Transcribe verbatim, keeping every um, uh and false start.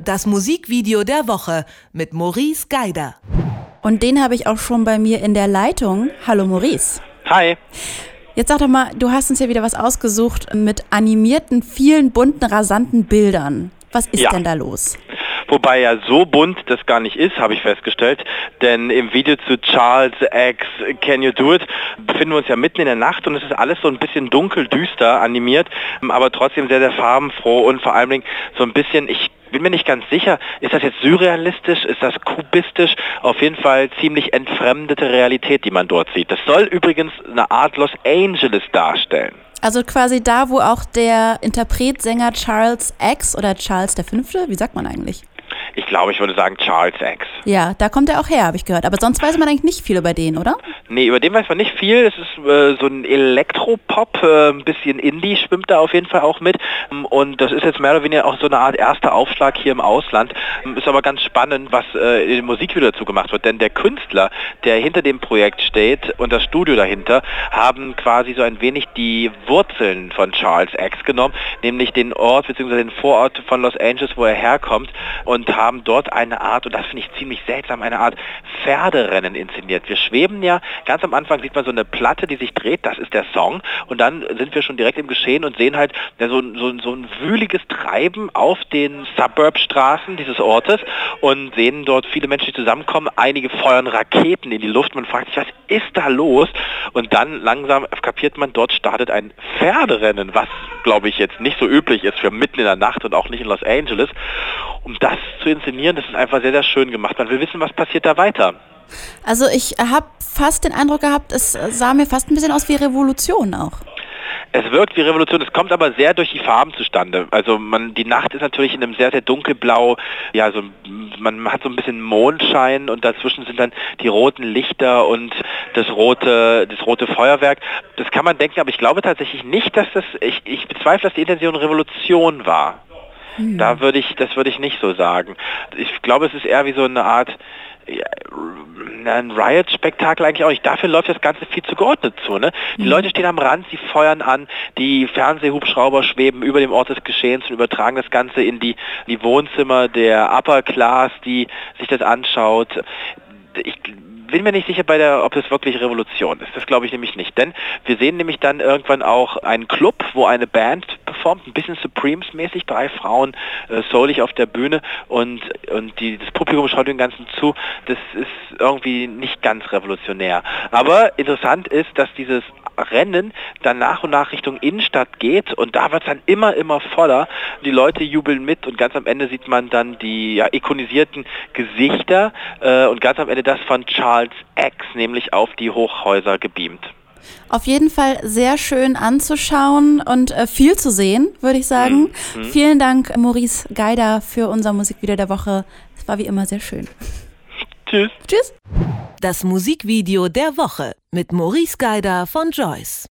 Das Musikvideo der Woche mit Maurice Geider. Und den habe ich auch schon bei mir in der Leitung. Hallo Maurice. Hi. Jetzt sag doch mal, du hast uns ja wieder was ausgesucht mit animierten, vielen bunten, rasanten Bildern. Was ist Ja. denn da los? Wobei ja so bunt das gar nicht ist, habe ich festgestellt. Denn im Video zu Charles X Can You Do It befinden wir uns ja mitten in der Nacht und es ist alles so ein bisschen dunkel, düster animiert, aber trotzdem sehr, sehr farbenfroh und vor allen Dingen so ein bisschen, ich bin mir nicht ganz sicher, ist das jetzt surrealistisch, ist das kubistisch? Auf jeden Fall ziemlich entfremdete Realität, die man dort sieht. Das soll übrigens eine Art Los Angeles darstellen. Also quasi da, wo auch der Interpret, Sänger Charles X oder Charles der Fünfte, wie sagt man eigentlich? Ich glaube, ich würde sagen Charles X. Ja, da kommt er auch her, habe ich gehört. Aber sonst weiß man eigentlich nicht viel über den, oder? Nee, über den weiß man nicht viel. Es ist äh, so ein Elektropop, äh, ein bisschen Indie schwimmt da auf jeden Fall auch mit. Und das ist jetzt mehr oder weniger auch so eine Art erster Aufschlag hier im Ausland. Ist aber ganz spannend, was äh, in dem Musikvideo dazu gemacht wird. Denn der Künstler, der hinter dem Projekt steht und das Studio dahinter, haben quasi so ein wenig die Wurzeln von Charles X genommen, nämlich den Ort bzw. den Vorort von Los Angeles, wo er herkommt, und haben dort eine Art, und das finde ich ziemlich seltsam, eine Art Pferderennen inszeniert. Wir schweben ja, ganz am Anfang sieht man so eine Platte, die sich dreht, das ist der Song, und dann sind wir schon direkt im Geschehen und sehen halt ja, so, so, so ein wühliges Treiben auf den Suburb-Straßen dieses Ortes und sehen dort viele Menschen, die zusammenkommen, einige feuern Raketen in die Luft, man fragt sich, was ist da los? Und dann langsam kapiert man, dort startet ein Pferderennen, was, glaube ich, jetzt nicht so üblich ist für mitten in der Nacht und auch nicht in Los Angeles. Um das zu inszenieren, das ist einfach sehr, sehr schön gemacht. Man will wissen, was passiert da weiter. Also ich habe fast den Eindruck gehabt, es sah mir fast ein bisschen aus wie Revolution auch. Es wirkt wie Revolution, es kommt aber sehr durch die Farben zustande. Also man, die Nacht ist natürlich in einem sehr, sehr dunkelblau, ja, so, man hat so ein bisschen Mondschein und dazwischen sind dann die roten Lichter und das rote, das rote Feuerwerk. Das kann man denken, aber ich glaube tatsächlich nicht, dass das, ich, ich bezweifle, dass die Intention Revolution war. Hm. Da würde ich, das würde ich nicht so sagen. Ich glaube, es ist eher wie so eine Art, ja, ein Riot-Spektakel eigentlich auch nicht. Dafür läuft das Ganze viel zu geordnet zu. Ne? Die mhm. Leute stehen am Rand, sie feuern an, die Fernsehhubschrauber schweben über dem Ort des Geschehens und übertragen das Ganze in die, die Wohnzimmer der Upper Class, die sich das anschaut. Ich bin mir nicht sicher, bei der, ob es wirklich Revolution ist. Das glaube ich nämlich nicht. Denn wir sehen nämlich dann irgendwann auch einen Club, wo eine Band performt, ein bisschen Supremes-mäßig, drei Frauen äh, soulig auf der Bühne und, und die, das Publikum schaut dem Ganzen zu. Das ist irgendwie nicht ganz revolutionär. Aber interessant ist, dass dieses Rennen dann nach und nach Richtung Innenstadt geht und da wird es dann immer, immer voller. Die Leute jubeln mit und ganz am Ende sieht man dann die ja, ikonisierten Gesichter äh, und ganz am Ende das von Charles X, nämlich auf die Hochhäuser gebeamt. Auf jeden Fall sehr schön anzuschauen und äh, viel zu sehen, würde ich sagen. Mhm. Vielen Dank, Maurice Geider, für unser Musikvideo der Woche. Es war wie immer sehr schön. Tschüss. Tschüss. Das Musikvideo der Woche mit Maurice Geider von Joyce.